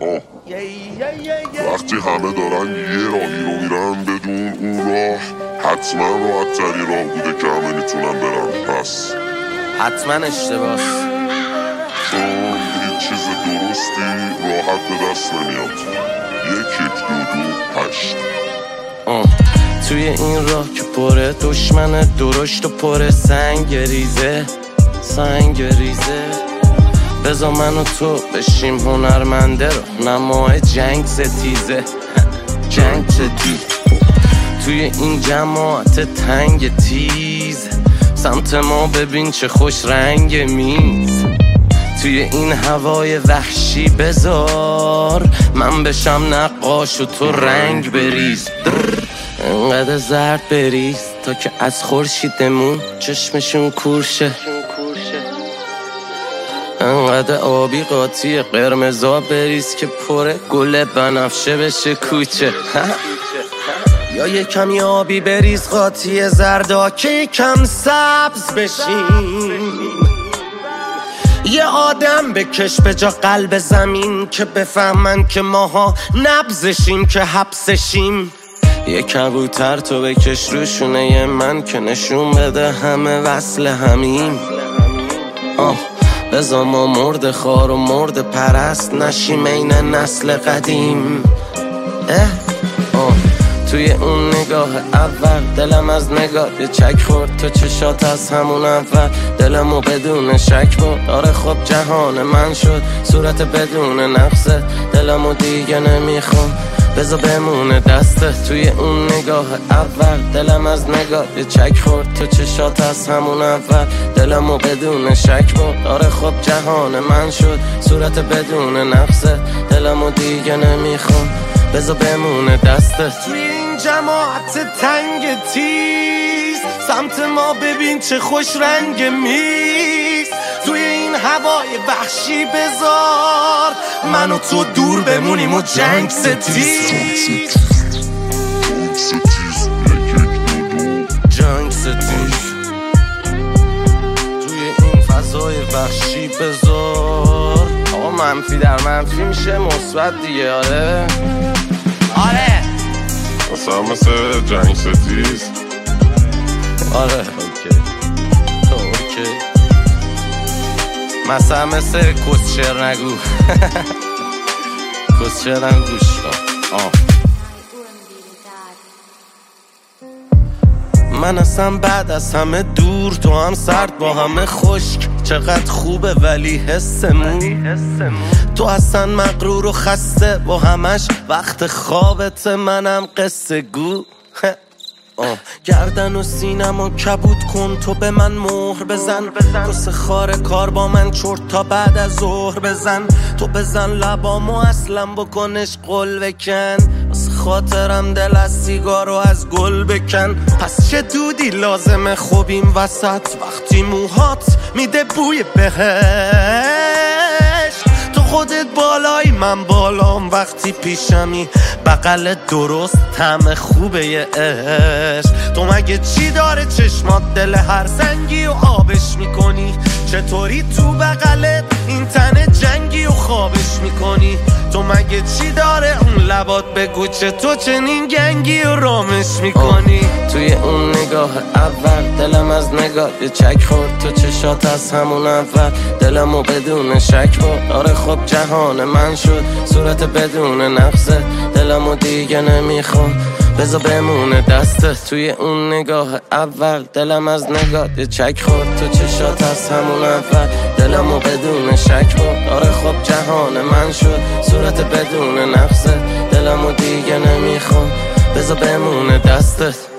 وقتی همه دارن یه راهی رو میرن بدون اون راه حتما راحت ترین راه بوده که همه میتونن برن. پس حتما اشتباس، چون هیچ چیز درستی راحت به دست نمیاد. 1 2 2 8 توی این راه که پره دشمن درشت و پره سنگ ریزه بذار من و تو بشیم هنرمنده رو نمای جنگ ستیزه توی این جماعت تنگ تیز سمت ما ببین چه خوش رنگ میز. توی این هوای وحشی بذار من بشم نقاش و تو رنگ بریز. انقدر زرد بریز تا که از خورشیدمون چشمشون کورشه. انقدر آبی قاطی قرمزا بریز که پره گل بنفشه بشه کوچه. یا یه کمی آبی بریز قاطی زردا که یکم سبز بشیم. یه آدم بکش به جا قلب زمین که بفهمن که ماها نبزشیم که حبسشیم. یه کبوتر تو بکش روشونه یه من که نشون بده همه وصل همیم. بذار ما مرد خار و مرد پرست نشیم این نسل قدیم. توی اون نگاه اول دلم از نگاه یه چک خورد تو چشات از همون اول دلمو بدون شک برد. آره خب جهان من شد صورت بدون نقصه دلمو دیگه نمیخوام بذار بمونه دسته. توی اون نگاه اول دلم از نگاه یه چک خورد تو چشات از همون اول دلمو بدون شک برد. آره خب جهان من شد صورت بدون نقصه دلمو دیگه نمیخوام بذار بمونه دسته. توی این جماعت تنگ تیز سمت ما ببین چه خوش رنگ میز. توی این هوای وحشی بذار من و تو دور بمونیم و جنگ ستیز. توی این فضای وحشی بذار آقا منفی در منفی میشه مثبت دیگه. آره مثل جنگ ستیز. آره اوکی مثلا مثل کسشر نگو کسشر هم گوش کن. من اصلا بعد از همه دور تو هم سرد با همه خشک چقدر خوبه ولی حسمون تو اصلا مغرور و خسته با همش وقت خوابت منم قصه گو. گردن و سینم و کبود کن تو به من مهر بزن کس خار کار با من چرت تا بعد از ظهر بزن. تو بزن لبامو اصلا بکنش قل بکن واسه خاطرم دل از سیگارو از گل بکن. پس چه دودی لازمه خوبیم وسط وقتی موهات میده بوی بهش. تو خودت بالایی من بالام وقتی پیشمی بغل درست طعم خوبه یه عشق. تو مگه چی داره چشمات دل هر سنگی و آبش میکنی؟ چطوری تو بغلت این تن جنگی و خوابش میکنی؟ تو مگه چی داره اون لبات بگو تو چنین گنگی و رامش میکنی؟ توی اون نگاه اول دلم از نگاه یه چک خورد تو چشات از همون اول دلمو بدون شک برد. آره خب جهان من شد صورت بدون نقصه دلمو دیگه نمیخوام بذار بمونه دسته. توی اون نگاه اول دلم از نگاه یه چک خورد تو چشات از همون اول دلمو بدون شک برد. آره خب جهان من شد صورت بدون نقصه دلمو دیگه نمیخوام بذار بمونه دستت.